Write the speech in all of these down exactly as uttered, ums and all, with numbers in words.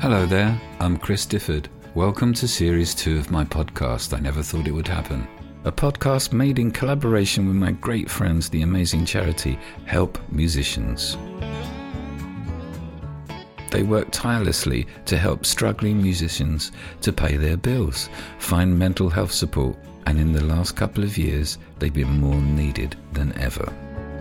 Hello there, I'm Chris Difford. Welcome to Series two of my podcast, I Never Thought It Would Happen. A podcast made in collaboration with my great friends, the amazing charity Help Musicians. They work tirelessly to help struggling musicians to pay their bills, find mental health support, and in the last couple of years, they've been more needed than ever.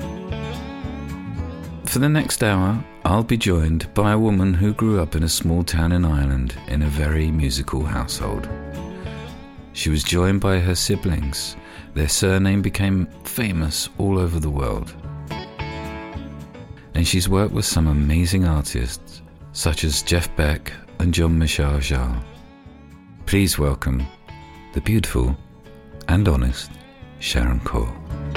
For the next hour, I'll be joined by a woman who grew up in a small town in Ireland in a very musical household. She was joined by her siblings. Their surname became famous all over the world. And she's worked with some amazing artists, such as Jeff Beck and Jean-Michel Jarre. Please welcome the beautiful and honest Sharon Corr.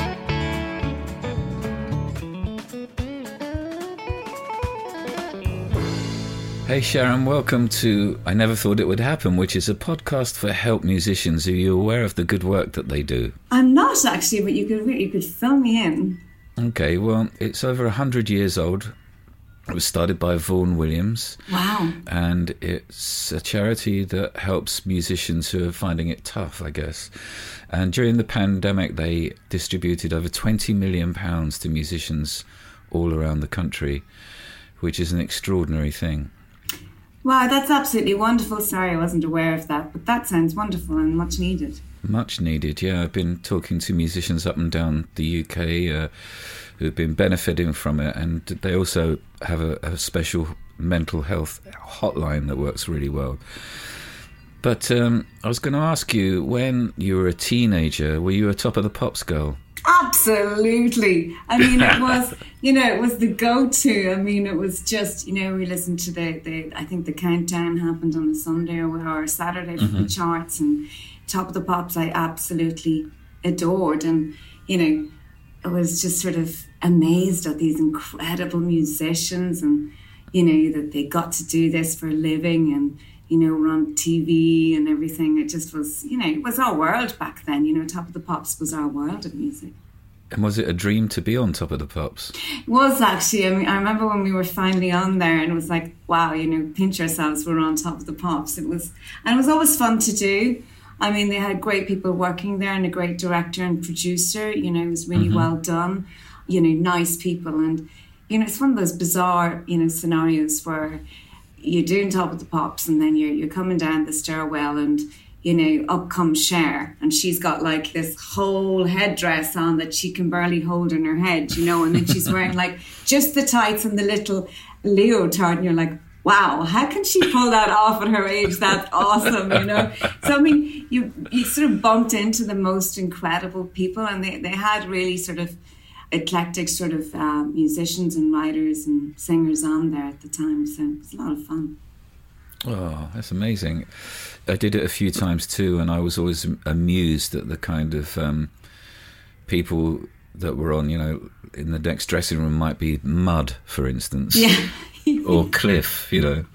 Hey Sharon, welcome to I Never Thought It Would Happen, which is a podcast for Help Musicians. Are you aware of the good work that they do? I'm not actually, but you could you could fill me in. Okay, well, it's over one hundred years old. It was started by Vaughan Williams. Wow. And it's a charity that helps musicians who are finding it tough, I guess. And during the pandemic, they distributed over twenty million pounds to musicians all around the country, which is an extraordinary thing. Wow, that's absolutely wonderful. Sorry, I wasn't aware of that, but that sounds wonderful and much needed. Much needed, yeah. I've been talking to musicians up and down the U K uh, who've been benefiting from it, and they also have a, a special mental health hotline that works really well. But um, I was going to ask you, when you were a teenager, were you a Top of the Pops girl? Absolutely. I mean, it was, you know, it was the go-to. I mean, it was just, you know, we listened to the, the I think the countdown happened on a Sunday or, or a Saturday for mm-hmm. the charts, and Top of the Pops I absolutely adored. And, you know, I was just sort of amazed at these incredible musicians and, you know, that they got to do this for a living and, you know, we're on T V and everything. It just was, you know, it was our world back then. You know, Top of the Pops was our world of music. And was it a dream to be on Top of the Pops? It was actually. I mean, I remember when we were finally on there and it was like, wow, you know, pinch ourselves, we're on Top of the Pops. It was, and it was always fun to do. I mean, they had great people working there and a great director and producer. You know, it was really mm-hmm. well done. You know, nice people. And, you know, it's one of those bizarre, you know, scenarios where you're doing Top of the Pops and then you're you're coming down the stairwell and, you know, up comes Cher and she's got like this whole headdress on that she can barely hold in her head, you know, and then she's wearing like just the tights and the little leotard and you're like, wow, how can she pull that off at her age? That's awesome, you know. So, I mean, you, you sort of bumped into the most incredible people and they, they had really sort of eclectic sort of uh, musicians and writers and singers on there at the time, so it was a lot of fun. Oh, that's amazing. I did it a few times too, and I was always amused at the kind of um, people that were on, you know, in the next dressing room might be Mud, for instance, yeah, or Cliff, you know.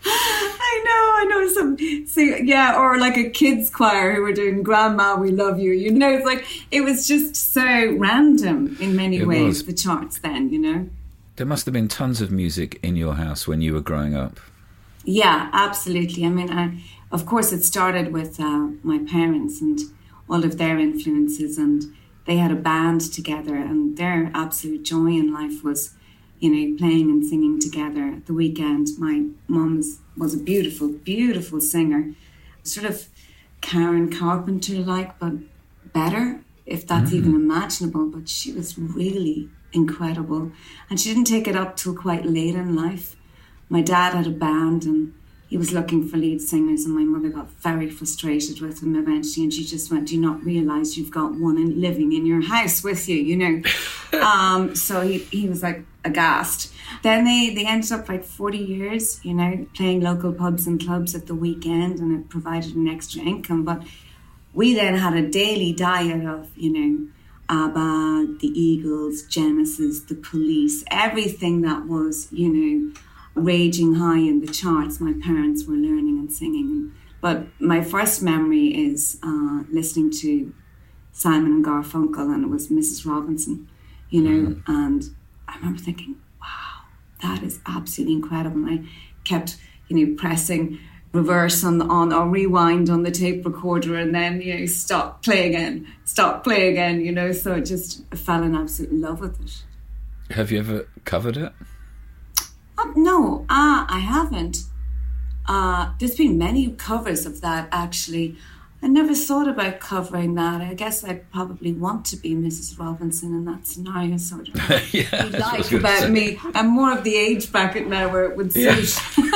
I know some, so, yeah, or like a kids choir who were doing Grandma, We Love You, you know, it's like, it was just so random in many it ways, was. The charts then, you know. There must have been tons of music in your house when you were growing up. Yeah, absolutely. I mean, I, of course it started with uh, my parents and all of their influences, and they had a band together and their absolute joy in life was, you know, playing and singing together at the weekend. My mum was, was a beautiful, beautiful singer, sort of Karen Carpenter-like, but better, if that's mm. even imaginable. But she was really incredible. And she didn't take it up till quite late in life. My dad had a band and he was looking for lead singers and my mother got very frustrated with him eventually and she just went, do you not realise you've got one in, living in your house with you, you know? um, so he, he was like aghast. Then they, they ended up like forty years, you know, playing local pubs and clubs at the weekend and it provided an extra income. But we then had a daily diet of, you know, ABBA, the Eagles, Genesis, the Police, everything that was, you know, raging high in the charts. My parents were learning and singing. But my first memory is uh, listening to Simon and Garfunkel, and it was Missus Robinson, you know, mm. and I remember thinking, wow, that is absolutely incredible. And I kept, you know, pressing reverse on, on or rewind on the tape recorder and then, you know, stop, play again, stop, play again, you know. So I just fell in absolute love with it. Have you ever covered it? Um, no, uh, I haven't. Uh, there's been many covers of that, actually. I never thought about covering that. I guess I'd probably want to be Missus Robinson in that scenario, sort of. Yeah, you like about say. me. I'm more of the age bracket now where it would suit.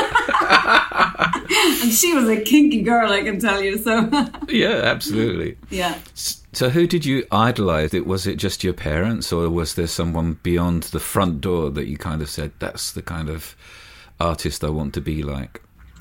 Yeah. And she was a kinky girl, I can tell you. So. Yeah, absolutely. Yeah. So who did you idolise? Was it just your parents, or was there someone beyond the front door that you kind of said, that's the kind of artist I want to be like?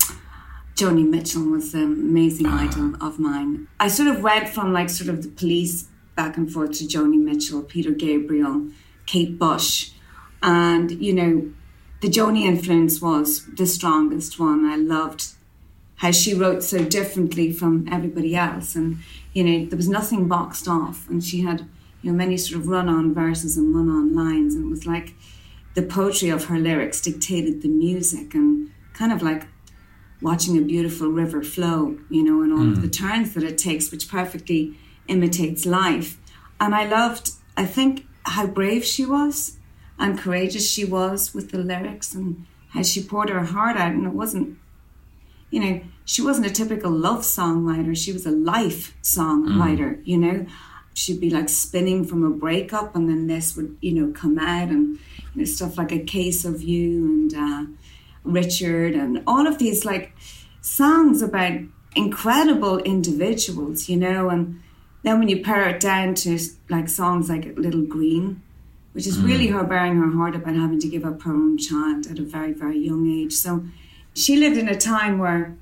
Joni Mitchell was an amazing ah. idol of mine. I sort of went from like sort of the Police back and forth to Joni Mitchell, Peter Gabriel, Kate Bush. And, you know, the Joni influence was the strongest one. I loved how she wrote so differently from everybody else. And, you know, there was nothing boxed off. And she had, you know, many sort of run-on verses and run-on lines. And it was like the poetry of her lyrics dictated the music, and kind of like watching a beautiful river flow, you know, and all mm. of the turns that it takes, which perfectly imitates life. And I loved, I think, how brave she was and courageous she was with the lyrics, and how she poured her heart out. And it wasn't, you know, she wasn't a typical love songwriter. She was a life songwriter, mm. you know. She'd be like spinning from a breakup, and then this would, you know, come out, and, you know, stuff like A Case of You and uh, Richard, and all of these like songs about incredible individuals, you know. And then when you pare it down to like songs like Little Green, which is mm. really her bearing her heart about having to give up her own child at a very, very young age. So she lived in a time where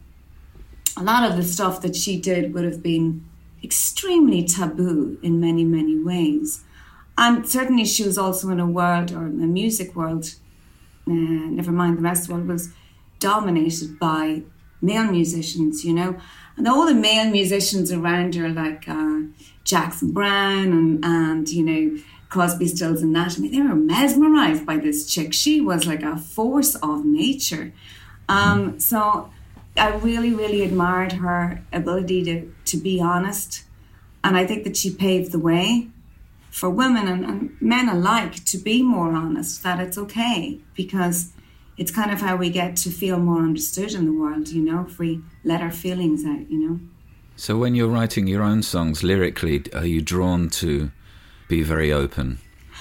a lot of the stuff that she did would have been extremely taboo in many, many ways. And certainly she was also in a world, or a music world, uh, never mind the rest of the world, was dominated by male musicians, you know. And all the male musicians around her, like uh, Jackson Browne and, and, you know, Crosby, Stills and Nash, I mean, they were mesmerised by this chick. She was like a force of nature. Um, so I really, really admired her ability to, to be honest. And I think that she paved the way for women and, and men alike to be more honest, that it's okay, because it's kind of how we get to feel more understood in the world, you know, if we let our feelings out, you know. So when you're writing your own songs, lyrically, are you drawn to be very open?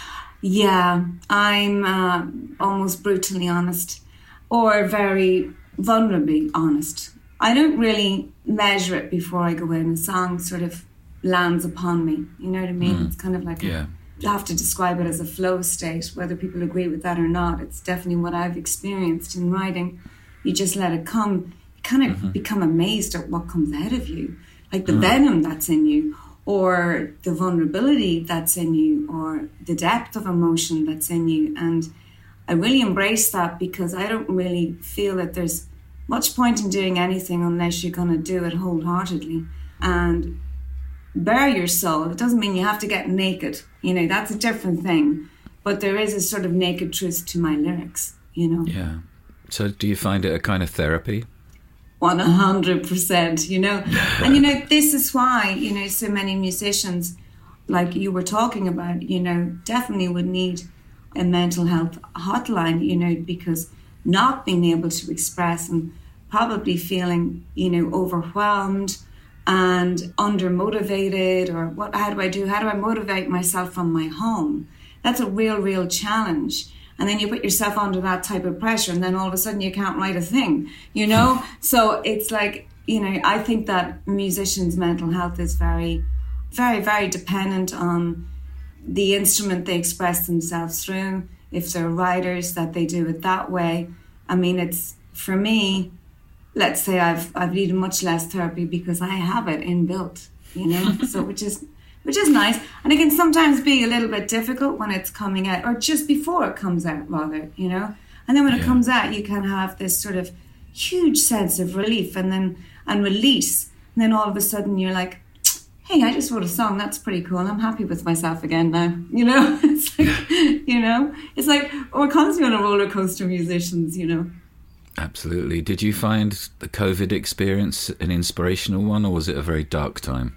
Yeah, I'm uh, almost brutally honest, or very vulnerably honest. I don't really measure it before I go in. A song sort of lands upon me, you know what I mean? Mm. It's kind of like, yeah. you have to describe it as a flow state, whether people agree with that or not. It's definitely what I've experienced in writing. You just let it come. You kind of mm-hmm. become amazed at what comes out of you, like the mm. venom that's in you, or the vulnerability that's in you, or the depth of emotion that's in you. And I really embrace that, because I don't really feel that there's much point in doing anything unless you're going to do it wholeheartedly and bare your soul. It doesn't mean you have to get naked, you know, that's a different thing. But there is a sort of naked truth to my lyrics, you know. Yeah. So do you find it a kind of therapy? one hundred percent, you know. And, you know, this is why, you know, so many musicians, like you were talking about, you know, definitely would need a mental health hotline, you know, because not being able to express and probably feeling, you know, overwhelmed and undermotivated, or what, how do I do? How do I motivate myself from my home? That's a real, real challenge. And then you put yourself under that type of pressure, and then all of a sudden you can't write a thing, you know? So it's like, you know, I think that musicians' mental health is very, very, very dependent on the instrument they express themselves through. If they're writers, that they do it that way. I mean, it's, for me, let's say I've I've needed much less therapy because I have it inbuilt, you know, so which is which is nice. And it can sometimes be a little bit difficult when it's coming out, or just before it comes out, rather, you know. And then when yeah. it comes out, you can have this sort of huge sense of relief and then and release. And then all of a sudden you're like, hey, I just wrote a song, that's pretty cool. I'm happy with myself again now, you know. It's like, you know, it's like we're constantly on a roller coaster, musicians, you know. Absolutely. Did you find the COVID experience an inspirational one, or was it a very dark time?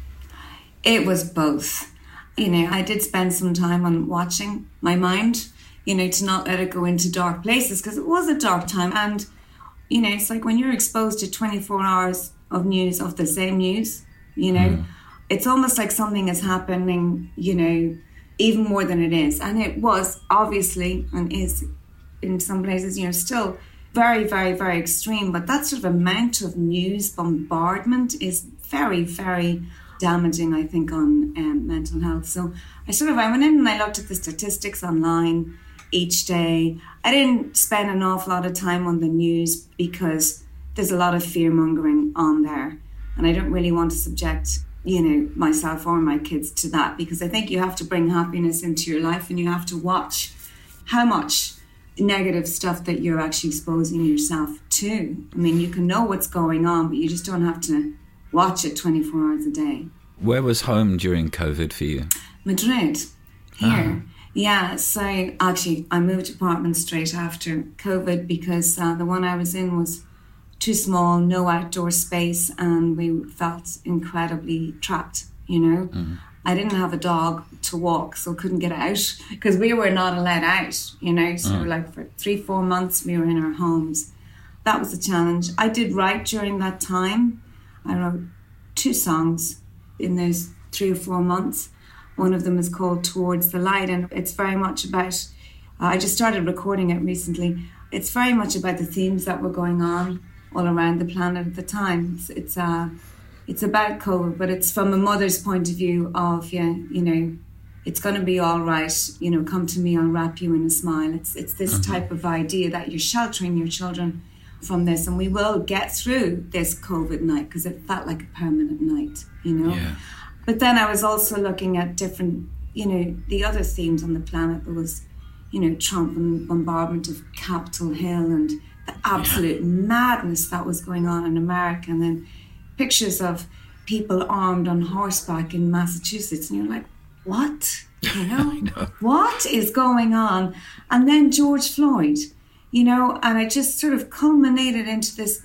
It was both. You know, I did spend some time on watching my mind, you know, to not let it go into dark places, because it was a dark time. And, you know, it's like when you're exposed to twenty-four hours of news, of the same news, you know, mm. it's almost like something is happening, you know, even more than it is. And it was obviously, and is in some places, you know, still very, very, very extreme. But that sort of amount of news bombardment is very, very damaging, I think, on um, mental health. So I sort of, I went in and I looked at the statistics online each day. I didn't spend an awful lot of time on the news because there's a lot of fear mongering on there. And I don't really want to subject, you know, myself or my kids to that, because I think you have to bring happiness into your life and you have to watch how much negative stuff that you're actually exposing yourself to. I mean, you can know what's going on, but you just don't have to watch it twenty-four hours a day. Where was home during COVID for you? Madrid, here. Ah. Yeah, so actually I moved apartment straight after COVID because uh, the one I was in was too small, no outdoor space, and we felt incredibly trapped, you know. Mm. I didn't have a dog to walk, so couldn't get out because we were not allowed out, you know. So mm. like for three, four months we were in our homes. That was a challenge. I did write during that time. I wrote two songs in those three or four months. One of them is called Towards the Light, and it's very much about, uh, I just started recording it recently. It's very much about the themes that were going on all around the planet at the time. It's it's, uh, it's about COVID, but it's from a mother's point of view of, yeah, you know, it's going to be all right. You know, come to me, I'll wrap you in a smile. It's, it's this mm-hmm. type of idea that you're sheltering your children from this, and we will get through this COVID night, because it felt like a permanent night, you know. Yeah. But then I was also looking at different, you know, the other themes on the planet. There was, you know, Trump and bombardment of Capitol Hill and the absolute yeah. madness that was going on in America, and then pictures of people armed on horseback in Massachusetts, and you're like, what? You know, know. What is going on? And then George Floyd, you know, and it just sort of culminated into this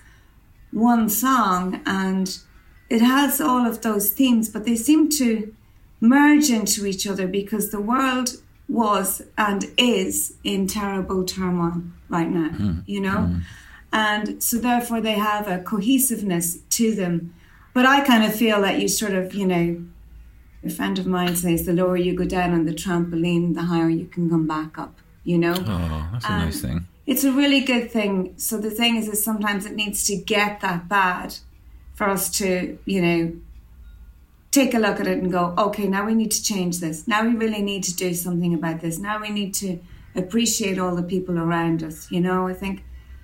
one song, and it has all of those themes, but they seem to merge into each other because the world was and is in terrible turmoil right now, mm. you know? Mm. And so therefore they have a cohesiveness to them. But I kind of feel that you sort of, you know, a friend of mine says the lower you go down on the trampoline, the higher you can come back up, you know? Oh, that's a um, nice thing. It's a really good thing. So the thing is, is sometimes it needs to get that bad for us to, you know, take a look at it and go, okay, now we need to change this. Now we really need to do something about this. Now we need to appreciate all the people around us. You know, I think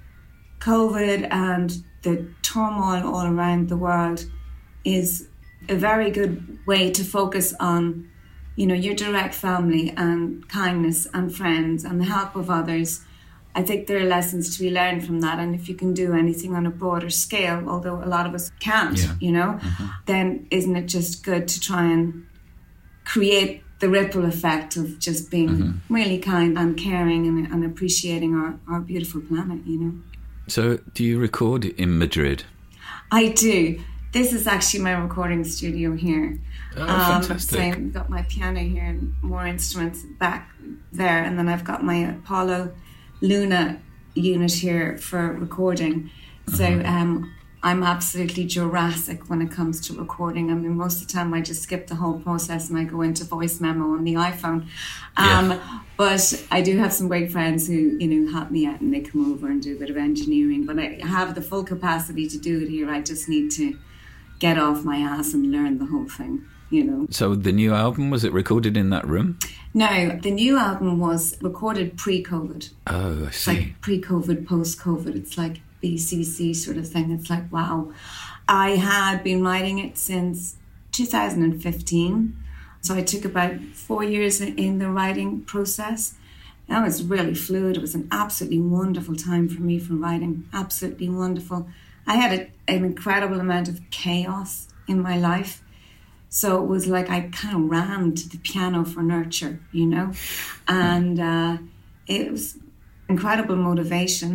COVID and the turmoil all around the world is a very good way to focus on, you know, your direct family and kindness and friends and the help of others. I think there are lessons to be learned from that. And if you can do anything on a broader scale, although a lot of us can't, yeah. you know, mm-hmm. then isn't it just good to try and create the ripple effect of just being mm-hmm. really kind and caring and, and appreciating our, our beautiful planet, you know. So do you record in Madrid? I do. This is actually my recording studio here. Oh, um, fantastic. So I've got my piano here and more instruments back there. And then I've got my Apollo Luna unit here for recording. So mm-hmm. um, I'm absolutely Jurassic when it comes to recording. I mean, most of the time I just skip the whole process and I go into voice memo on the iPhone. Um, yeah. But I do have some great friends who, you know, help me out and they come over and do a bit of engineering. But I have the full capacity to do it here. I just need to get off my ass and learn the whole thing, you know. So the new album, was it recorded in that room? No, the new album was recorded pre-COVID. Oh, I see. It's like pre-COVID, post-COVID. It's like B C C sort of thing. It's like, wow. I had been writing it since two thousand fifteen. So I took about four years in the writing process. That was really fluid. It was an absolutely wonderful time for me for writing. Absolutely wonderful. I had a, an incredible amount of chaos in my life. So it was like I kind of ran to the piano for nurture, you know, and uh, it was incredible motivation.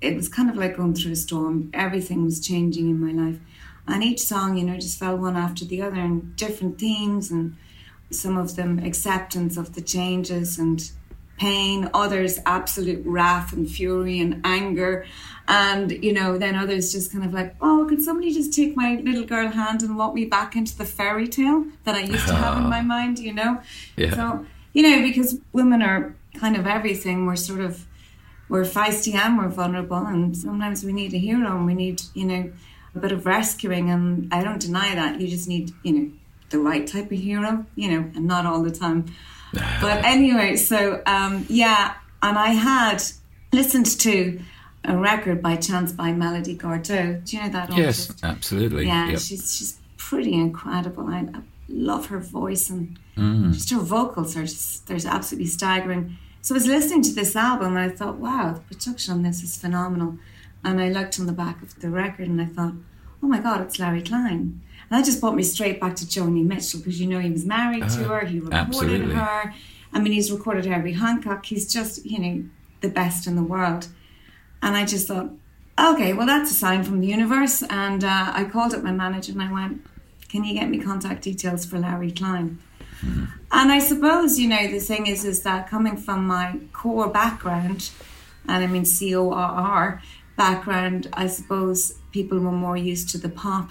it was kind of like going through a storm. Everything was changing in my life. And each song, you know, just fell one after the other, and different themes, and some of them acceptance of the changes and pain, others absolute wrath and fury and anger. And, you know, then others just kind of like, oh, could somebody just take my little girl hand and walk me back into the fairy tale that I used to have in my mind, you know? Yeah. So, you know, because women are kind of everything. We're sort of, we're feisty and we're vulnerable, and sometimes we need a hero and we need, you know, a bit of rescuing. And I don't deny that. You just need, you know, the right type of hero, you know, and not all the time. But anyway, so, um, yeah, and I had listened to a record by Chance by Melody Gardot. Do you know that artist? Yes, absolutely. Yeah, yep. she's she's pretty incredible. I, I love her voice, and mm. just her vocals are just, they're absolutely staggering. So I was listening to this album and I thought, wow, the production on this is phenomenal. And I looked on the back of the record and I thought, oh my God, it's Larry Klein. And that just brought me straight back to Joni Mitchell, because, you know, he was married uh, to her, he recorded absolutely. her. I mean, he's recorded Herbie Hancock. He's just, you know, the best in the world. And I just thought, okay, well, that's a sign from the universe. And uh, I called up my manager and I went, can you get me contact details for Larry Klein? Mm. And I suppose, you know, the thing is, is that coming from my core background, and I mean C O R R background, I suppose people were more used to the pop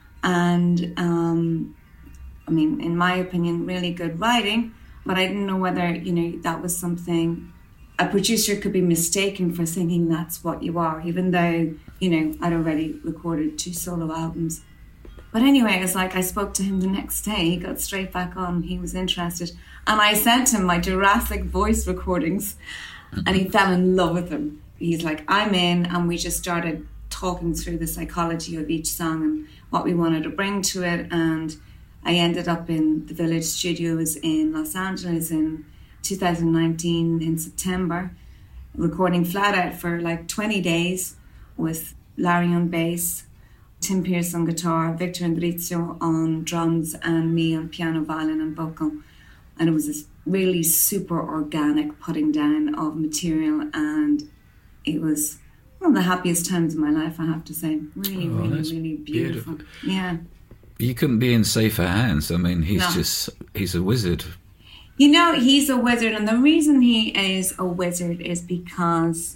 and, um, I mean, in my opinion, really good writing. But I didn't know whether, you know, that was something a producer could be mistaken for thinking that's what you are, even though, you know, I'd already recorded two solo albums. But anyway, it's like I spoke to him the next day. He got straight back on. He was interested. And I sent him my Jurassic voice recordings, and he fell in love with them. He's like, I'm in. And we just started talking through the psychology of each song and what we wanted to bring to it. And I ended up in the Village Studios in Los Angeles in two thousand nineteen in September, recording flat out for like twenty days with Larry on bass, Tim Pierce on guitar, Victor Indrizzo on drums, and me on piano, violin and vocal. And it was this really super organic putting down of material, and it was one of the happiest times of my life, I have to say. Really, oh, really, really beautiful. beautiful. Yeah. You couldn't be in safer hands. I mean, he's no. just, he's a wizard. You know, he's a wizard, and the reason he is a wizard is because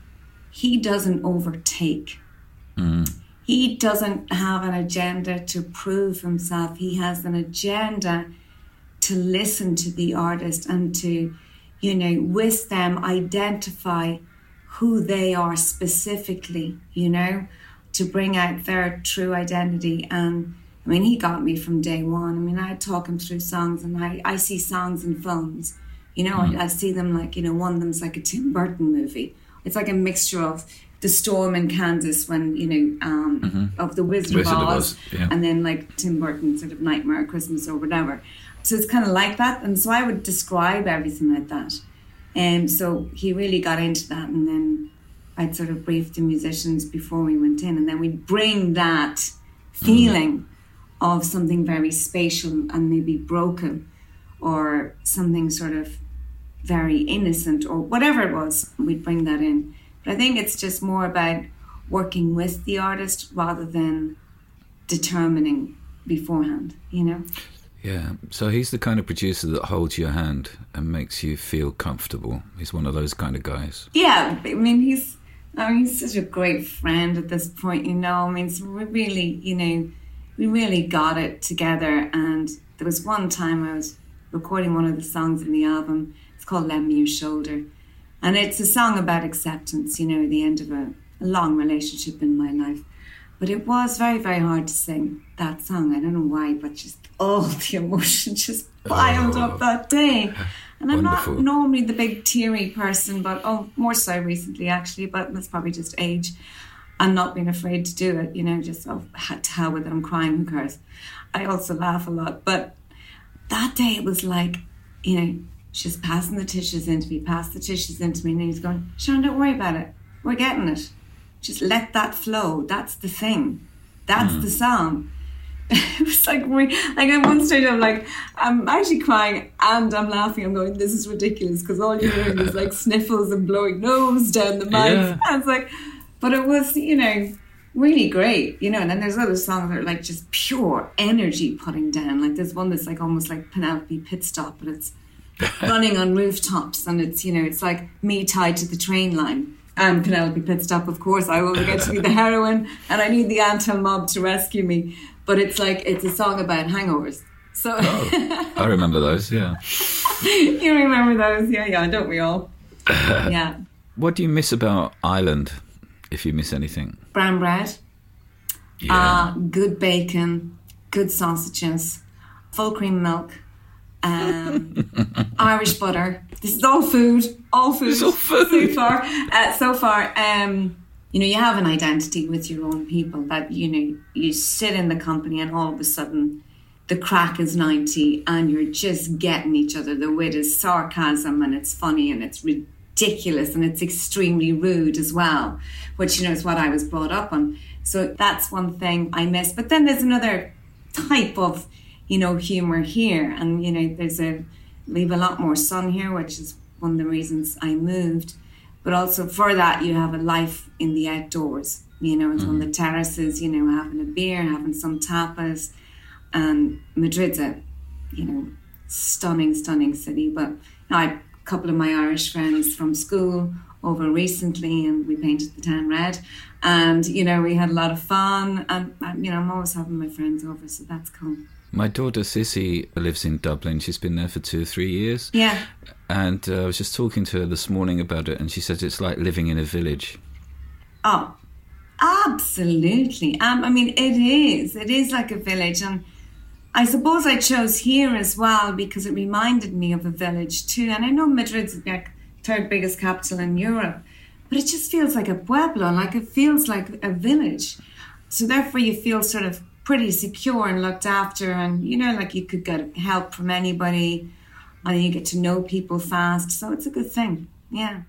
he doesn't overtake. Mm. He doesn't have an agenda to prove himself. He has an agenda to listen to the artist and to, you know, with them identify who they are specifically, you know, to bring out their true identity. And I mean, he got me from day one. I mean, I talk him through songs, and I, I see songs in films. You know, mm. I, I see them like, you know, one of them's like a Tim Burton movie. It's like a mixture of The Storm in Kansas, when, you know, um, mm-hmm. of The Wizard, Wizard of Oz, yeah. and then like Tim Burton sort of Nightmare Christmas or whatever. So it's kind of like that. And so I would describe everything like that. And so he really got into that. And then I'd sort of brief the musicians before we went in. And then we'd bring that feeling mm. of something very spatial and maybe broken, or something sort of very innocent, or whatever it was, we'd bring that in. But I think it's just more about working with the artist rather than determining beforehand, you know? Yeah, so he's the kind of producer that holds your hand and makes you feel comfortable. He's one of those kind of guys. Yeah, I mean, he's, I mean, he's such a great friend at this point, you know? I mean, so we really, you know, we really got it together. And there was one time I was recording one of the songs in the album. It's called Lend Me Your Shoulder. And it's a song about acceptance, you know, the end of a, a long relationship in my life. But it was very, very hard to sing that song. I don't know why, but just all the emotion just piled oh, up that day. And I'm wonderful. Not normally the big teary person, but oh, more so recently actually, but that's probably just age and not being afraid to do it, you know, just, oh, to hell with it, I'm crying, who cares? I also laugh a lot, but that day it was like, you know, she's passing the tissues into me, pass the tissues into me, and he's going, Sharon, don't worry about it. We're getting it. Just let that flow. That's the thing. That's mm. the song. It was like, we, like at one stage I'm like, I'm actually crying and I'm laughing. I'm going, this is ridiculous, because all you're hearing is like sniffles and blowing nose down the mic. Yeah. And it's like, But it was, you know, really great, you know. And then there's other songs that are like just pure energy putting down. Like there's one that's like almost like Penelope Pit Stop, but it's running on rooftops, and it's, you know, it's like me tied to the train line. I'm Penelope Pit Stop, of course. I will get to be the heroine, and I need the Antel mob to rescue me. But it's like, it's a song about hangovers. So oh, I remember those, yeah. You remember those? Yeah, yeah, don't we all? Yeah. What do you miss about Ireland, if you miss anything? Brown bread, yeah. uh, good bacon, good sausages, full cream milk, um, Irish butter. This is all food, all food, it's all food. so far. Uh, so far, um, you know, you have an identity with your own people that, you know, you sit in the company and all of a sudden the crack is ninety and you're just getting each other. The wit is sarcasm and it's funny and it's ridiculous and it's extremely rude as well, which, you know, is what I was brought up on. So that's one thing I miss. But then there's another type of, you know, humour here. And, you know, there's a, we have a lot more sun here, which is one of the reasons I moved. But also for that, you have a life in the outdoors, you know, mm. on the terraces, you know, having a beer, having some tapas. And Madrid's a, you know, stunning, stunning city. But you know, I had a couple of my Irish friends from school over recently, and we painted the town red. And, you know, we had a lot of fun. And, you know, I'm always having my friends over, so that's cool. My daughter Sissy lives in Dublin. She's been there for two or three years. Yeah. And uh, I was just talking to her this morning about it, and she said it's like living in a village. Oh, absolutely. Um, I mean, it is. It is like a village. And I suppose I chose here as well because it reminded me of a village too. And I know Madrid's like third biggest capital in Europe, but it just feels like a pueblo, like it feels like a village. So therefore you feel sort of pretty secure and looked after, and, you know, like you could get help from anybody, and you get to know people fast. So it's a good thing. Yeah.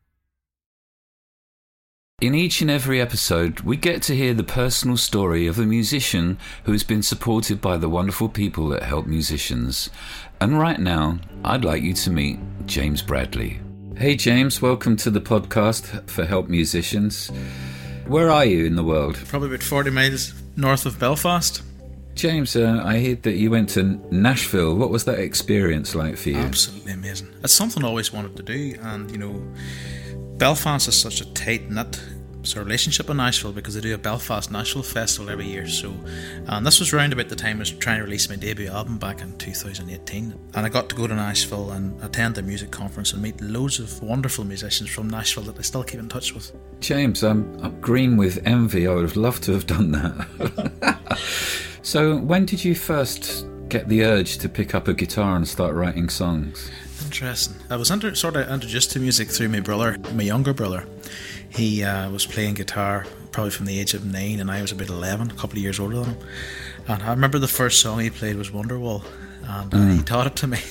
In each and every episode, we get to hear the personal story of a musician who has been supported by the wonderful people that help musicians. And right now, I'd like you to meet James Bradley. Hey James, welcome to the podcast for Help Musicians. Where are you in the world? Probably about forty miles north of Belfast. James, uh, I heard that you went to Nashville. What was that experience like for you? Absolutely amazing. It's something I always wanted to do, and, you know, Belfast is such a tight-knit sort of relationship in Nashville because they do a Belfast Nashville Festival every year. So, and this was round about the time I was trying to release my debut album back in two thousand eighteen, and I got to go to Nashville and attend the music conference and meet loads of wonderful musicians from Nashville that I still keep in touch with. James, I'm, I'm green with envy. I would have loved to have done that. So when did you first get the urge to pick up a guitar and start writing songs? Interesting. I was under, sort of introduced to music through my brother, my younger brother. He uh, was playing guitar probably from the age of nine, and I was about eleven, a couple of years older than him. And I remember the first song he played was Wonderwall, and uh, mm. he taught it to me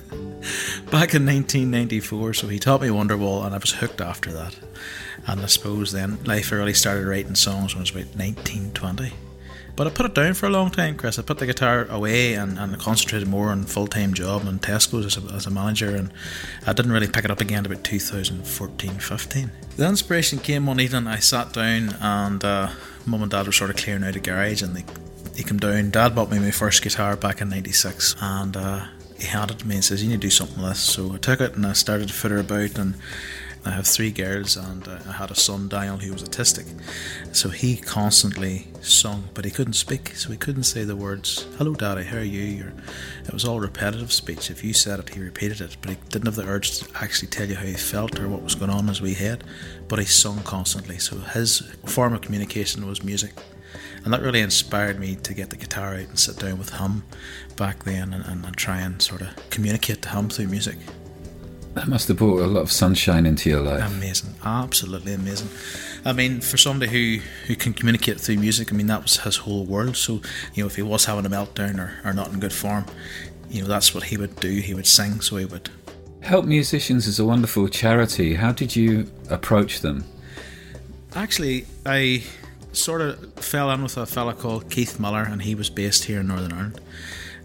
back in nineteen ninety-four. So he taught me Wonderwall, and I was hooked after that. And I suppose then life really started writing songs when I was about nineteen, twenty. But I put it down for a long time, Chris. I put the guitar away and, and concentrated more on full-time job in Tesco's as a, as a manager, and I didn't really pick it up again about two thousand fourteen, fifteen. The inspiration came one evening. I sat down and uh, Mum and Dad were sort of clearing out a garage, and they, they came down. Dad bought me my first guitar back in ninety-six, and uh, he handed it to me and says, "You need to do something with this." So I took it and I started to fiddle about, and I have three girls, and uh, I had a son, Daniel, who was autistic. So he constantly sung, but he couldn't speak, so he couldn't say the words, "Hello Daddy, how are you?" Or, it was all repetitive speech. If you said it, he repeated it, but he didn't have the urge to actually tell you how he felt or what was going on in his wee head. But he sung constantly, so his form of communication was music. And that really inspired me to get the guitar out and sit down with him back then and, and, and try and sort of communicate to him through music. That must have brought a lot of sunshine into your life. Amazing, absolutely amazing. I mean, for somebody who, who can communicate through music, I mean, that was his whole world. So, you know, if he was having a meltdown or, or not in good form, you know, that's what he would do. He would sing, so he would. Help Musicians is a wonderful charity. How did you approach them? Actually, I sort of fell in with a fella called Keith Miller, and he was based here in Northern Ireland.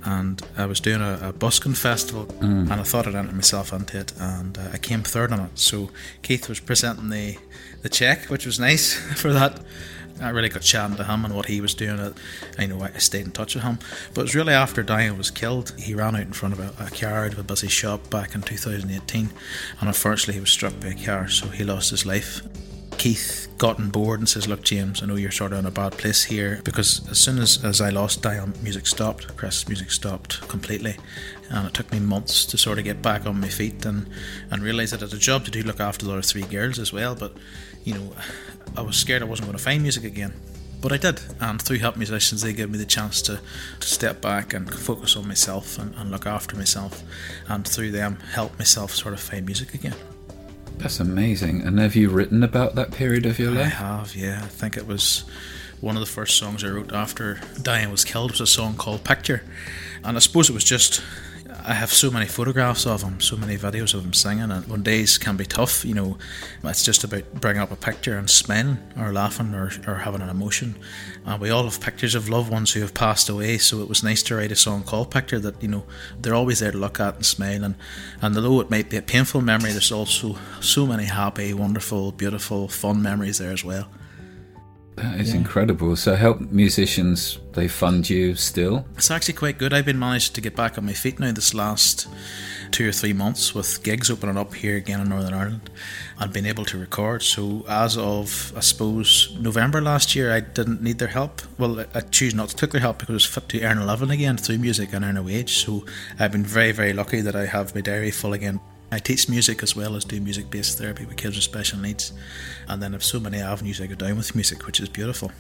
and I was doing a, a busking festival, mm. and I thought I'd enter myself into it, and uh, I came third on it. So Keith was presenting the, the check, which was nice for that. I really got chatting to him and what he was doing. I know I stayed in touch with him. But it was really after Diane was killed, he ran out in front of a, a car out of a busy shop back in two thousand eighteen, and unfortunately he was struck by a car, so he lost his life. Keith got on board and says, look James, I know you're sort of in a bad place here, because as soon as, as I lost Diane, music stopped. Chris, music stopped completely, and it took me months to sort of get back on my feet and, and realise that I had a job to do, look after the other three girls as well. But you know, I was scared I wasn't going to find music again, but I did, and through Help Musicians they gave me the chance to, to step back and focus on myself and, and look after myself, and through them help myself sort of find music again. That's amazing. And have you written about that period of your life? I have, yeah. I think it was one of the first songs I wrote after Diane was killed was a song called Picture, and I suppose it was just, I have so many photographs of him, so many videos of him singing, and when days can be tough, you know, it's just about bringing up a picture and smiling or laughing or, or having an emotion. And we all have pictures of loved ones who have passed away, so it was nice to write a song called Picture that, you know, they're always there to look at and smile, and, and although it might be a painful memory, there's also so many happy, wonderful, beautiful, fun memories there as well. That is yeah. incredible. So Help Musicians, they fund you still? It's actually quite good. I've been managed to get back on my feet now this last two or three months with gigs opening up here again in Northern Ireland and been able to record. So as of, I suppose, November last year, I didn't need their help. Well, I choose not to take their help because I was fit to earn a living again through music and earn a wage. So I've been very, very lucky that I have my diary full again. I teach music as well as do music-based therapy with kids with special needs, and then I have so many avenues I go down with music, which is beautiful.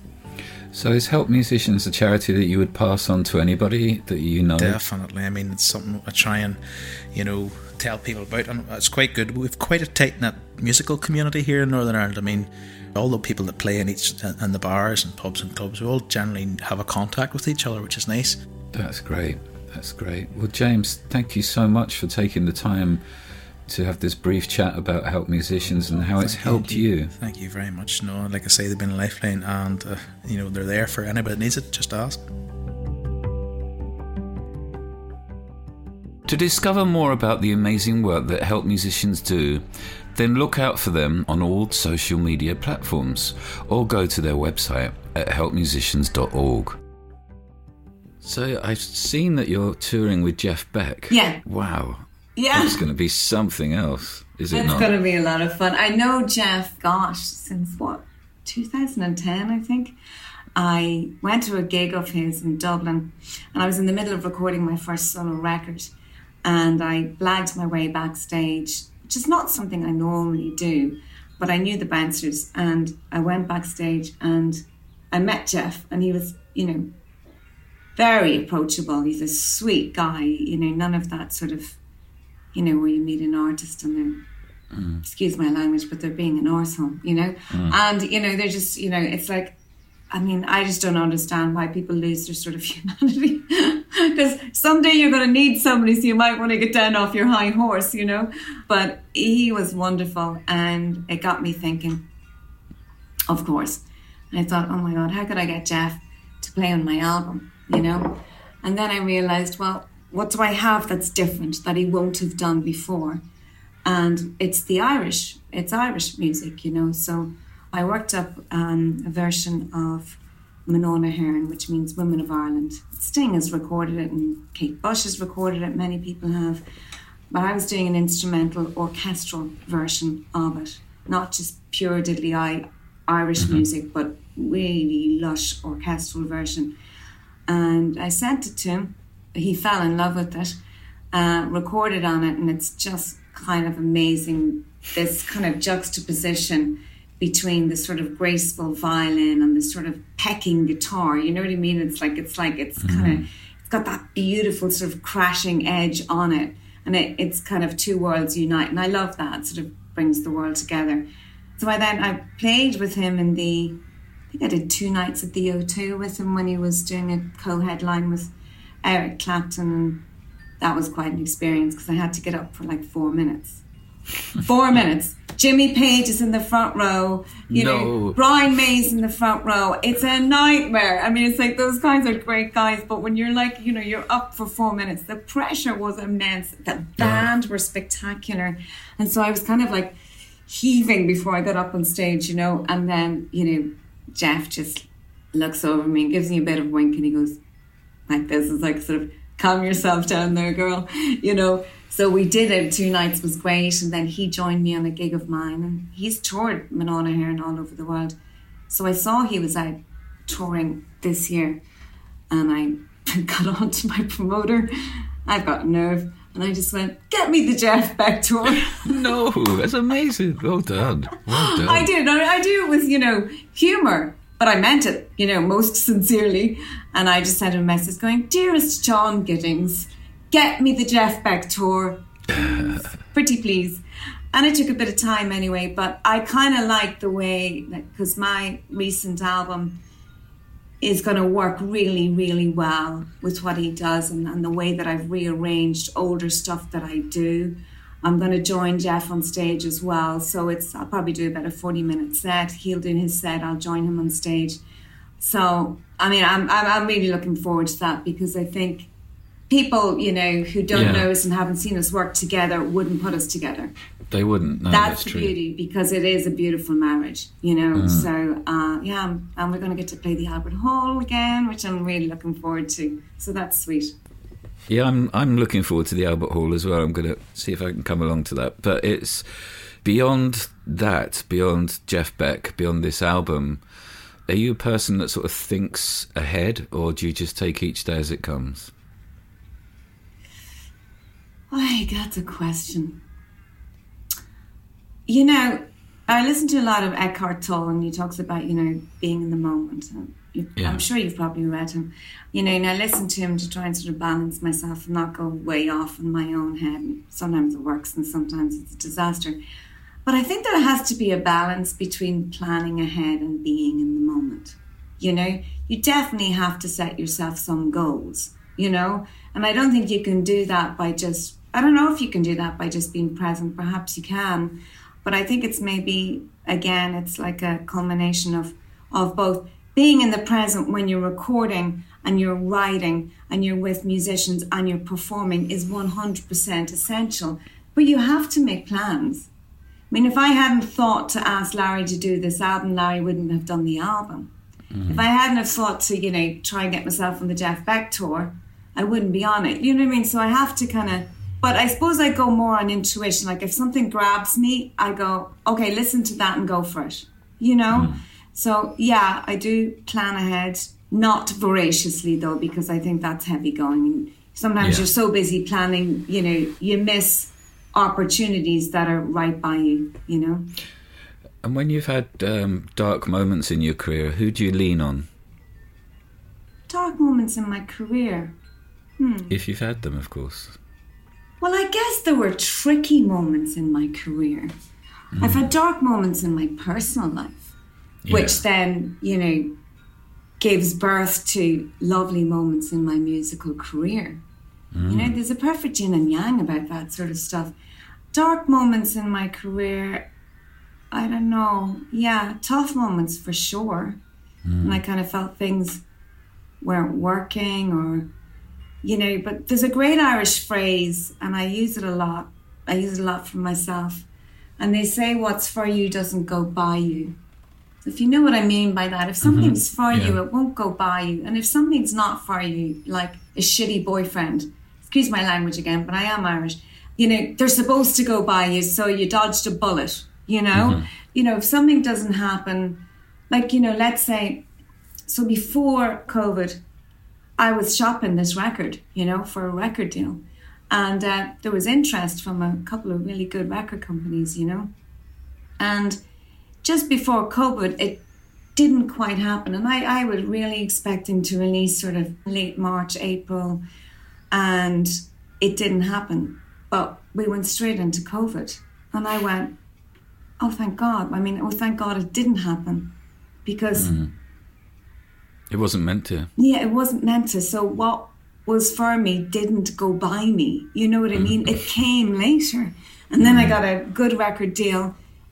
So is Help Musicians a charity that you would pass on to anybody that you know? Definitely. I mean, it's something I try and, you know, tell people about, and it's quite good. We've quite a tight-knit musical community here in Northern Ireland. I mean, all the people that play in each in the bars and pubs and clubs, we all generally have a contact with each other, which is nice. That's great. That's great. Well, James, thank you so much for taking the time to have this brief chat about Help Musicians and how it's helped you. you. Thank you very much. No, like I say, they've been a lifeline, and uh, you know, they're there for anybody that needs it. Just ask. To discover more about the amazing work that Help Musicians do, then look out for them on all social media platforms or go to their website at help musicians dot org. So I've seen that you're touring with Jeff Beck. Yeah. Wow. Yeah. That's going to be something else, is it it's not? It's going to be a lot of fun. I know Jeff, gosh, since what, two thousand ten, I think. I went to a gig of his in Dublin, and I was in the middle of recording my first solo record, and I blagged my way backstage, which is not something I normally do, but I knew the bouncers, and I went backstage and I met Jeff, and he was, you know, very approachable. He's a sweet guy, you know, none of that sort of, you know, where you meet an artist and they're, mm. excuse my language, but they're being an arsehole, you know. Mm. And, you know, they're just, you know, it's like, I mean, I just don't understand why people lose their sort of humanity. Because someday you're going to need somebody, so you might want to get down off your high horse, you know. But he was wonderful, and it got me thinking, of course. And I thought, oh my God, how could I get Jeff to play on my album? You know, and then I realised, well, what do I have that's different that he won't have done before? And it's the Irish, it's Irish music, you know. So I worked up um, a version of Manona Hearn, which means Women of Ireland. Sting has recorded it, and Kate Bush has recorded it, many people have. But I was doing an instrumental orchestral version of it, not just pure diddly-eye Irish mm-hmm. music, but really lush orchestral version. And I sent it to him. He fell in love with it, uh, recorded on it, and it's just kind of amazing, this kind of juxtaposition between the sort of graceful violin and the sort of pecking guitar. You know what I mean? It's like it's like it's mm-hmm. kind of it's got that beautiful sort of crashing edge on it, and it, it's kind of two worlds unite. And I love that. It sort of brings the world together. So I then I played with him in the. I think I did two nights at the O two with him when he was doing a co-headline with Eric Clapton. That was quite an experience because I had to get up for like four minutes. Four minutes Jimmy Page is in the front row. You no. know, Brian May's in the front row. It's a nightmare. I mean, it's like those guys are great guys, but when you're like, you know, you're up for four minutes, the pressure was immense. The band were spectacular. And so I was kind of like heaving before I got up on stage, you know, and then, you know, Jeff just looks over me and gives me a bit of a wink and he goes like this. It's like sort of, calm yourself down there, girl, you know. So we did it. Two nights was great. And then he joined me on a gig of mine. And he's toured Mná na hÉireann all over the world. So I saw he was out touring this year. And I got on to my promoter. I've got nerve. And I just went, get me the Jeff Beck tour. No, that's amazing. Well done. Well done. I did. I, I do it with, you know, humour. But I meant it, you know, most sincerely. And I just sent him a message going, dearest John Giddings, get me the Jeff Beck tour. Pretty please. And it took a bit of time anyway, but I kind of like the way, because my recent album is going to work really, really well with what he does and, and the way that I've rearranged older stuff that I do. I'm going to join Jeff on stage as well. So it's I'll probably do about a forty minute set. He'll do his set. I'll join him on stage. So, I mean, I'm I'm, I'm really looking forward to that because I think people, you know, who don't yeah. know us and haven't seen us work together wouldn't put us together. They wouldn't. No, that's, that's the true. beauty because it is a beautiful marriage, you know. Mm. So, uh, yeah, and we're going to get to play the Albert Hall again, which I'm really looking forward to. So that's sweet. Yeah, I'm I'm looking forward to the Albert Hall as well. I'm going to see if I can come along to that. But it's beyond that, beyond Jeff Beck, beyond this album. Are you a person that sort of thinks ahead, or do you just take each day as it comes? Oh, that's a question. You know, I listen to a lot of Eckhart Tolle, and he talks about, you know, being in the moment. You, yeah. I'm sure you've probably read him. You know, and I listen to him to try and sort of balance myself and not go way off in my own head. And sometimes it works and sometimes it's a disaster. But I think there has to be a balance between planning ahead and being in the moment. You know, you definitely have to set yourself some goals, you know. And I don't think you can do that by just, I don't know if you can do that by just being present. Perhaps you can. But I think it's maybe, again, it's like a culmination of, of both being in the present when you're recording and you're writing and you're with musicians and you're performing is one hundred percent essential. But you have to make plans. I mean, if I hadn't thought to ask Larry to do this album, Larry wouldn't have done the album. Mm-hmm. If I hadn't have thought to, you know, try and get myself on the Jeff Beck tour, I wouldn't be on it. You know what I mean? So I have to kind of, but I suppose I go more on intuition. Like if something grabs me, I go, okay, listen to that and go for it. You know? Mm. So yeah, I do plan ahead, not voraciously though, because I think that's heavy going. And sometimes yeah. you're so busy planning, you know, you miss opportunities that are right by you, you know. And when you've had um, dark moments in your career, who do you lean on? Dark moments in my career? Hmm. If you've had them, of course. Well, I guess there were tricky moments in my career. Mm. I've had dark moments in my personal life, yeah. which then, you know, gives birth to lovely moments in my musical career. Mm. You know, there's a perfect yin and yang about that sort of stuff. Dark moments in my career, I don't know. Yeah, tough moments for sure. Mm. And I kind of felt things weren't working or, you know, but there's a great Irish phrase and I use it a lot. I use it a lot for myself. And they say what's for you doesn't go by you. So if you know what I mean by that, if something's mm-hmm. for yeah. you, it won't go by you. And if something's not for you, like a shitty boyfriend, excuse my language again, but I am Irish, you know, they're supposed to go by you, so you dodged a bullet, you know? Mm-hmm. You know, if something doesn't happen, like, you know, let's say, so before COVID, I was shopping this record, you know, for a record deal. And uh, there was interest from a couple of really good record companies, you know. And just before COVID, it didn't quite happen. And I, I was really expecting to release sort of late March, April, and it didn't happen. But we went straight into COVID. And I went, oh, thank God. I mean, oh, thank God it didn't happen. Because... Mm. It wasn't meant to. Yeah, it wasn't meant to. So what was for me didn't go by me. You know what I mean? It came later. And then I got a good record deal.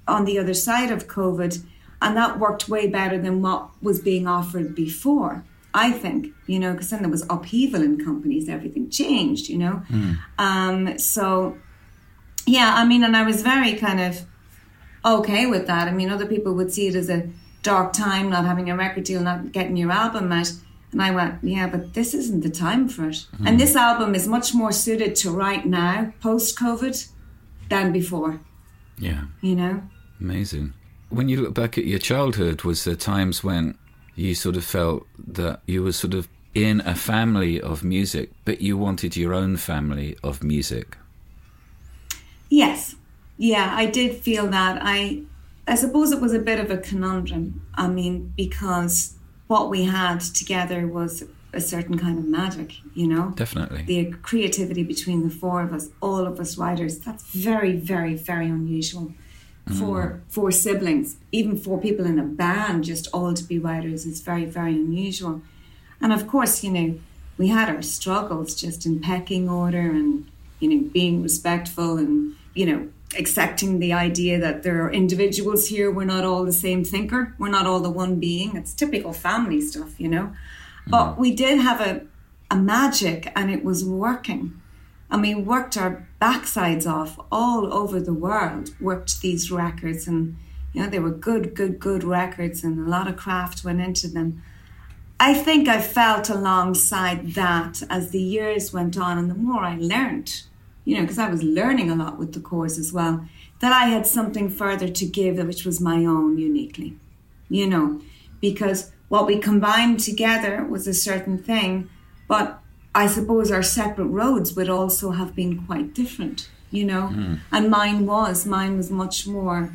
on the other side of COVID, and that worked way better than what was being offered before, I think, you know, because then there was upheaval in companies, everything changed, you know. Mm. Um, so, yeah, I mean, and I was very kind of okay with that. I mean, other people would see it as a dark time, not having a record deal, not getting your album out. And I went, yeah, but this isn't the time for it. Mm. And this album is much more suited to right now, post-COVID, than before. Yeah. You know? Amazing. When you look back at your childhood, was there times when you sort of felt that you were sort of in a family of music, but you wanted your own family of music? Yes. Yeah, I did feel that. I I suppose it was a bit of a conundrum. I mean, because what we had together was a certain kind of magic, you know? Definitely. The creativity between the four of us, all of us writers, that's very, very, very unusual. For mm. four siblings, even four people in a band, just all to be writers is very, very unusual. And of course, you know, we had our struggles just in pecking order and, you know, being respectful and, you know, accepting the idea that there are individuals here. We're not all the same thinker. We're not all the one being. It's typical family stuff, you know. Mm. But we did have a, a magic, and it was working. And we worked our backsides off all over the world, worked these records, and, you know, they were good, good, good records, and a lot of craft went into them. I think I felt alongside that as the years went on, and the more I learned, you know, because I was learning a lot with the Corrs as well, that I had something further to give, which was my own uniquely, you know, because what we combined together was a certain thing, but I suppose our separate roads would also have been quite different, you know, mm. and mine was, mine was much more,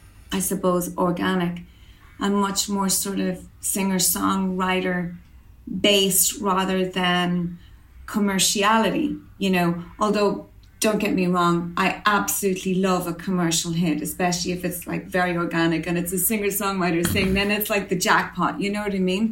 I suppose, organic and much more sort of singer-songwriter based rather than commerciality, you know, although don't get me wrong, I absolutely love a commercial hit, especially if it's like very organic and it's a singer-songwriter thing, then it's like the jackpot, you know what I mean?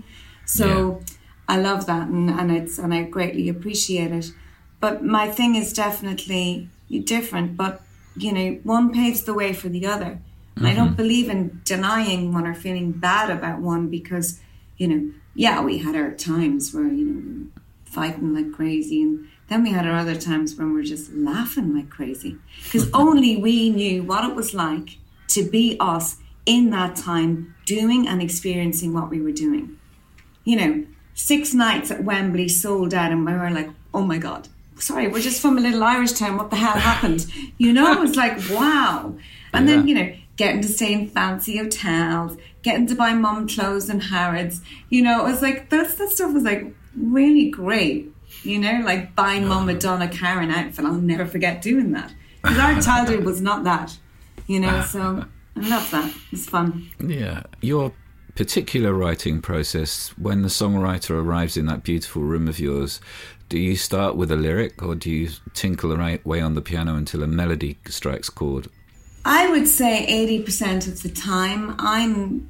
So yeah. I love that, and, and it's and I greatly appreciate it. But my thing is definitely different, but, you know, one paves the way for the other. And mm-hmm. I don't believe in denying one or feeling bad about one because, you know, yeah, we had our times where, you know, we were fighting like crazy, and then we had our other times when we were just laughing like crazy. Because only we knew what it was like to be us in that time, doing and experiencing what we were doing. You know, six nights at Wembley sold out, and we were like, oh my God, sorry, we're just from a little Irish town, what the hell happened? You know, it's like, wow. And yeah. then, you know, getting to stay in fancy hotels, getting to buy mum clothes in Harrods, you know, it was like, that's, that stuff was like really great, you know, like buying oh. mum a Donna Karan outfit. I'll never forget doing that. Because our childhood was not that, you know, so I love that. It's fun. Yeah. Your particular writing process, when the songwriter arrives in that beautiful room of yours, do you start with a lyric or do you tinkle away on the piano until a melody strikes chord? I would say eighty percent of the time I'm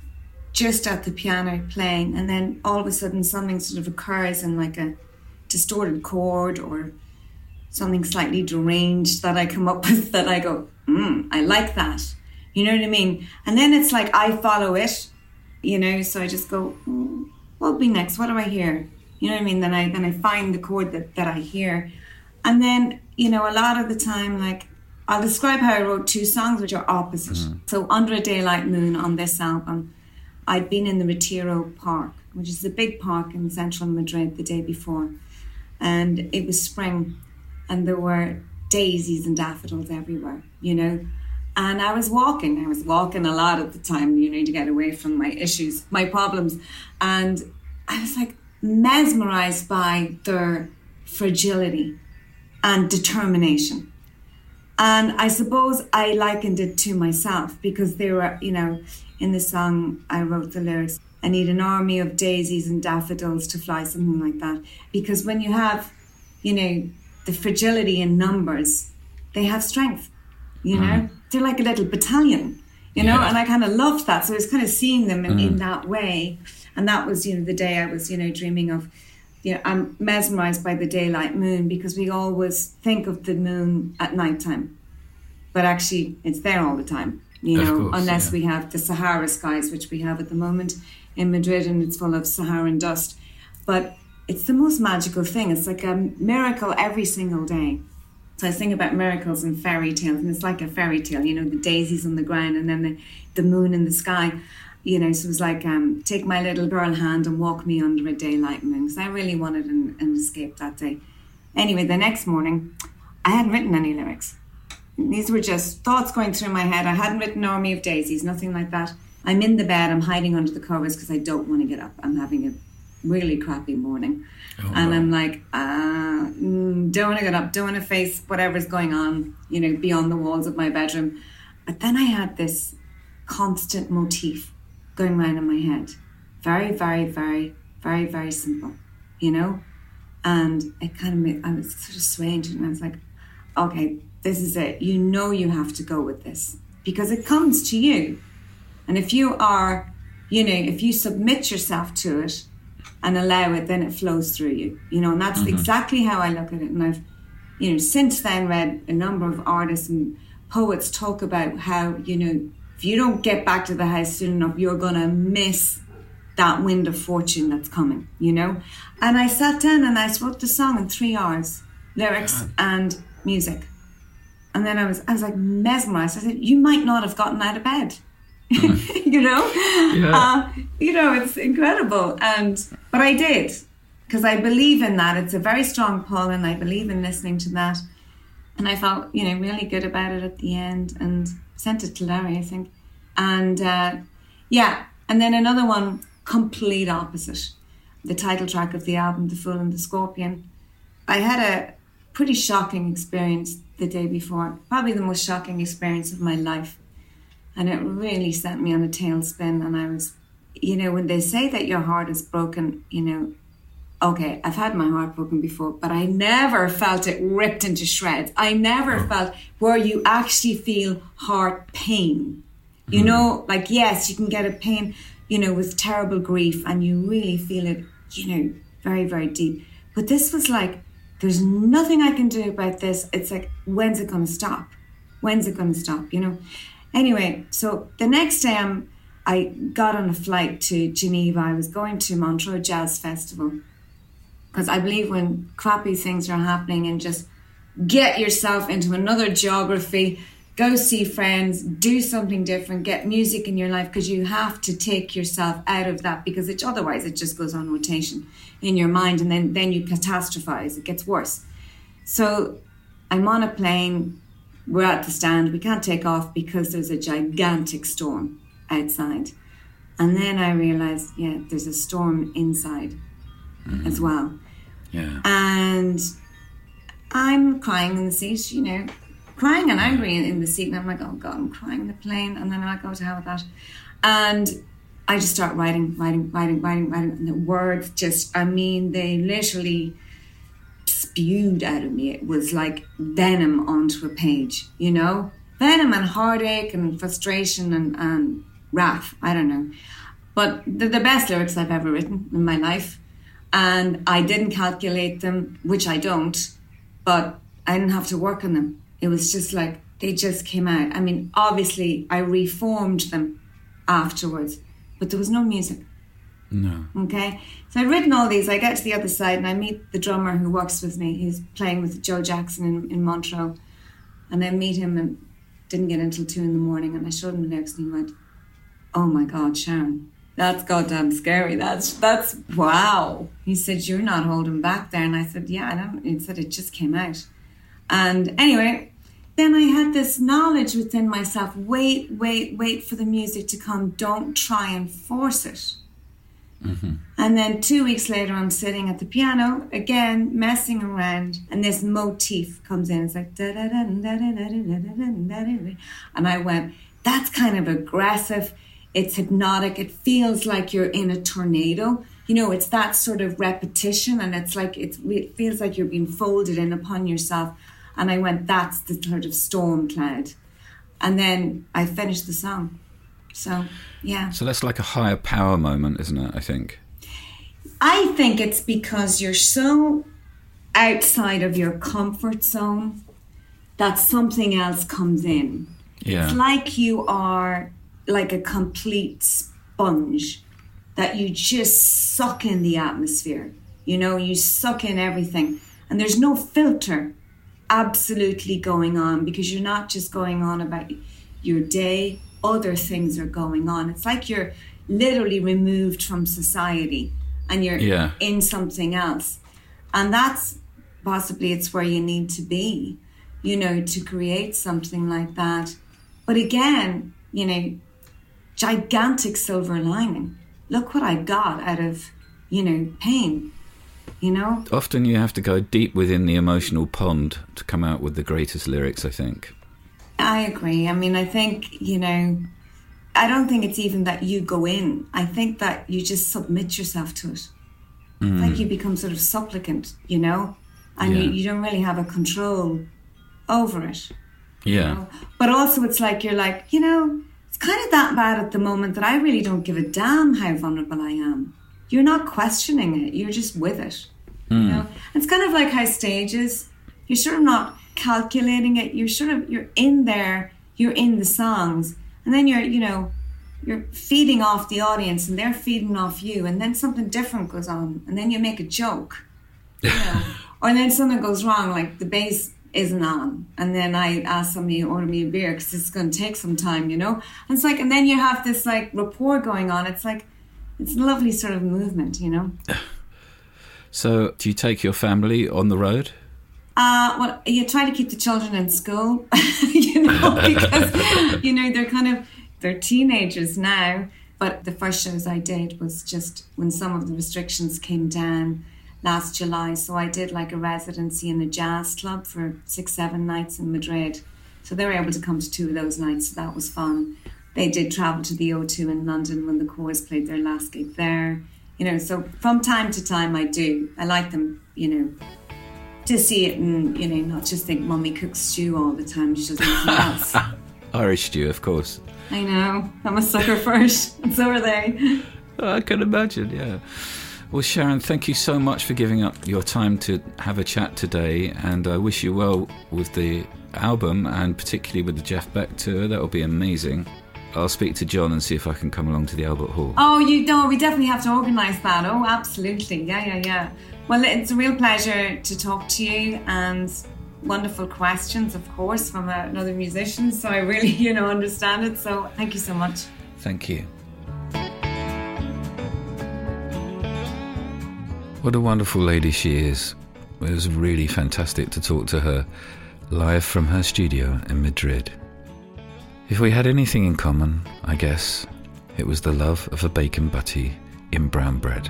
just at the piano playing, and then all of a sudden something sort of occurs in like a distorted chord or something slightly deranged that I come up with that I go, mm, I like that. You know what I mean? And then it's like I follow it, you know, so I just go, mm, what'll be next? What do I hear? You know what I mean? Then I then I find the chord that, that I hear. And then, you know, a lot of the time, like, I'll describe how I wrote two songs which are opposite. Mm-hmm. So Under a Daylight Moon on this album, I'd been in the Retiro Park, which is a big park in central Madrid the day before. And it was spring and there were daisies and daffodils everywhere, you know. And I was walking. I was walking a lot at the time, you know, to get away from my issues, my problems. And I was like mesmerized by their fragility and determination. And I suppose I likened it to myself because they were, you know, in the song I wrote the lyrics, I need an army of daisies and daffodils to fly, something like that. Because when you have, you know, the fragility in numbers, they have strength, you know? Mm. They're like a little battalion, you know? Yeah. And I kind of loved that. So I was kind of seeing them in, mm. in that way. And that was, you know, the day I was, you know, dreaming of, you know, I'm mesmerized by the daylight moon because we always think of the moon at nighttime, but actually it's there all the time, you know, course, unless yeah. we have the Sahara skies, which we have at the moment in Madrid, and it's full of Saharan dust. But it's the most magical thing. It's like a miracle every single day. So I think about miracles and fairy tales, and it's like a fairy tale, you know, the daisies on the ground and then the, the moon in the sky. You know, so it was like, um, take my little girl hand and walk me under a daylight moon, because I really wanted an, an escape that day. Anyway, the next morning, I hadn't written any lyrics. These were just thoughts going through my head. I hadn't written Army of Daisies, nothing like that. I'm in the bed, I'm hiding under the covers because I don't want to get up. I'm having a really crappy morning. Oh, and no. I'm like, uh, mm, don't want to get up, don't want to face whatever's going on, you know, beyond the walls of my bedroom. But then I had this constant motif going around in my head. Very, very, very, very, very simple, you know? And it kind of made, I was sort of swaying to it, and I was like, okay, this is it. You know you have to go with this because it comes to you. And if you are, you know, if you submit yourself to it and allow it, then it flows through you, you know, and that's mm-hmm. exactly how I look at it. And I've, you know, since then read a number of artists and poets talk about how, you know, if you don't get back to the house soon enough, you're going to miss that wind of fortune that's coming, you know? And I sat down and I wrote the song in three hours, lyrics God. and music. And then I was, I was like mesmerized. I said, you might not have gotten out of bed. you know, yeah. uh, you know, it's incredible. And, but I did, because I believe in that. It's a very strong pull, and I believe in listening to that. And I felt, you know, really good about it at the end, and sent it to Larry, I think. And uh, yeah, and then another one, complete opposite. The title track of the album, The Fool and the Scorpion. I had a pretty shocking experience the day before, probably the most shocking experience of my life. And it really sent me on a tailspin. And I was, you know, when they say that your heart is broken, you know, okay, I've had my heart broken before, but I never felt it ripped into shreds. I never oh. felt where you actually feel heart pain. You mm. know, like, yes, you can get a pain, you know, with terrible grief, and you really feel it, you know, very, very deep. But this was like, there's nothing I can do about this. It's like, when's it going to stop? When's it going to stop, you know? Anyway, so the next day um, I got on a flight to Geneva. I was going to Montreux Jazz Festival, because I believe when crappy things are happening, and just get yourself into another geography, go see friends, do something different, get music in your life, because you have to take yourself out of that, because it, otherwise it just goes on rotation in your mind, and then, then you catastrophize. It gets worse. So I'm on a plane. We're at the stand. We can't take off because there's a gigantic storm outside. And then I realized, yeah, there's a storm inside mm-hmm. as well. Yeah. And I'm crying in the seat, you know, crying and angry in the seat. And I'm like, oh God, I'm crying in the plane. And then I'm like, oh, to hell with that. And I just start writing, writing, writing, writing, writing. And the words just, I mean, they literally spewed out of me. It was like venom onto a page, you know? Venom and heartache and frustration and, and wrath. I don't know. But they're the best lyrics I've ever written in my life. And I didn't calculate them, which I don't, but I didn't have to work on them. It was just like, they just came out. I mean, obviously, I reformed them afterwards, but there was no music. No. Okay? So I'd written all these. I get to the other side and I meet the drummer who works with me. He's playing with Joe Jackson in, in Montreux. And I meet him and didn't get until two in the morning. And I showed him the lyrics and he went, oh my God, Sharon, that's goddamn scary. That's, that's, wow. He said, you're not holding back there. And I said, yeah, I don't. He said, it just came out. And anyway, then I had this knowledge within myself. Wait, wait, wait for the music to come. Don't try and force it. Mm-hmm. And then two weeks later, I'm sitting at the piano again, messing around, and this motif comes in. It's like da da da da da da da da da. And I went, that's kind of aggressive. It's hypnotic. It feels like you're in a tornado. You know, it's that sort of repetition, and it's like it's, it feels like you're being folded in upon yourself. And I went, that's the sort of storm cloud. And then I finished the song. So, yeah. So that's like a higher power moment, isn't it, I think? I think it's because you're so outside of your comfort zone that something else comes in. Yeah. It's like you are like a complete sponge that you just suck in the atmosphere. You know, you suck in everything. And there's no filter absolutely going on, because you're not just going on about your day, other things are going on. It's like you're literally removed from society and you're yeah. in something else. And that's possibly it's where you need to be, you know, to create something like that. But again, you know, gigantic silver lining. Look what I got out of, you know, pain, you know? Often you have to go deep within the emotional pond to come out with the greatest lyrics, I think. I agree. I mean, I think, you know, I don't think it's even that you go in. I think that you just submit yourself to it. Mm. It's like you become sort of supplicant, you know? And yeah. you, you don't really have a control over it. Yeah. You know? But also it's like you're like, you know, it's kind of that bad at the moment that I really don't give a damn how vulnerable I am. You're not questioning it. You're just with it. Mm. You know? It's kind of like high stages. You're sort of not calculating it. You're sort of, you're in there. You're in the songs. And then you're, you know, you're feeding off the audience and they're feeding off you. And then something different goes on. And then you make a joke. You know? Or then something goes wrong, like the bass isn't on. And then I ask somebody to order me a beer because it's going to take some time, you know? And it's like, and then you have this like rapport going on. It's like, it's a lovely sort of movement, you know? So do you take your family on the road? Uh, well, you try to keep the children in school, you know, because, you know, they're kind of, they're teenagers now. But the first shows I did was just when some of the restrictions came down last July. So I did like a residency in a jazz club for six, seven nights in Madrid. So they were able to come to two of those nights. So that was fun. They did travel to the O two in London when the Corrs played their last gig there. You know, so from time to time I do. I like them, you know, to see it and, you know, not just think Mummy cooks stew all the time. She does nothing else. Irish stew, of course. I know. I'm a sucker for it. And so are they. I can imagine, yeah. Well, Sharon, thank you so much for giving up your time to have a chat today, and I wish you well with the album and particularly with the Jeff Beck tour. That will be amazing. I'll speak to John and see if I can come along to the Albert Hall. Oh, you know, we definitely have to organise that. Oh, absolutely. Yeah, yeah, yeah. Well, it's a real pleasure to talk to you, and wonderful questions, of course, from another musician. So I really, you know, understand it. So thank you so much. Thank you. What a wonderful lady she is. It was really fantastic to talk to her live from her studio in Madrid. If we had anything in common, I guess it was the love of a bacon butty in brown bread.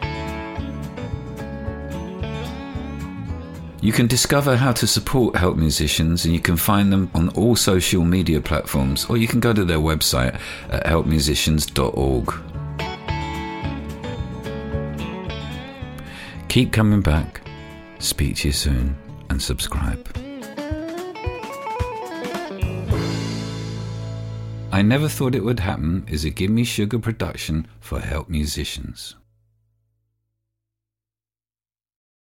You can discover how to support Help Musicians, and you can find them on all social media platforms, or you can go to their website at help musicians dot org. Keep coming back, speak to you soon, and subscribe. I Never Thought It Would Happen is a Gimme Sugar production for Help Musicians.